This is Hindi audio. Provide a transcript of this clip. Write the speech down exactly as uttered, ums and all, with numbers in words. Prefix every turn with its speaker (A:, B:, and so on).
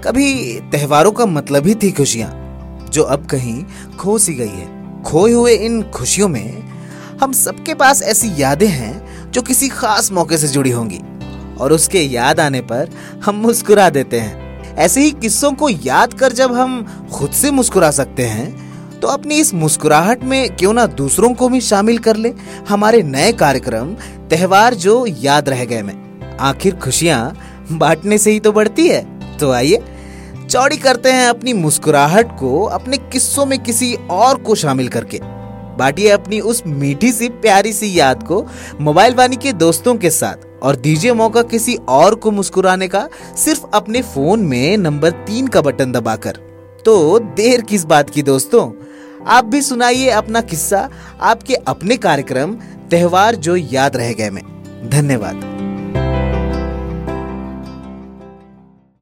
A: कभी त्योहारों का मतलब ही थी खुशियां, जो अब कहीं खो सी गई है। खोए हुए इन खुशियों में हम सबके पास ऐसी यादें हैं जो किसी खास मौके से जुड़ी होंगी और उसके याद आने पर हम मुस्कुरा देते हैं। ऐसे ही किस्सों को याद कर जब हम खुद से मुस्कुरा सकते हैं तो अपनी इस मुस्कुराहट में क्यों ना दूसरों को भी शामिल कर ले हमारे नए कार्यक्रम त्योहार जो याद रह गए में। आखिर खुशियां बांटने से ही तो बढ़ती है। तो आइए चौड़ी करते हैं अपनी मुस्कुराहट को अपने किस्सों में किसी और को शामिल करके। बांटिए अपनी उस मीठी सी प्यारी सी याद को मोबाइल वाणी के दोस्तों के साथ और दीजिए मौका किसी और को मुस्कुराने का, सिर्फ अपने फोन में नंबर तीन का बटन दबाकर। तो देर किस बात की दोस्तों, आप भी सुनाइए अपना किस्सा आपके अपने कार्यक्रम त्योहार जो याद रह गए में। धन्यवाद।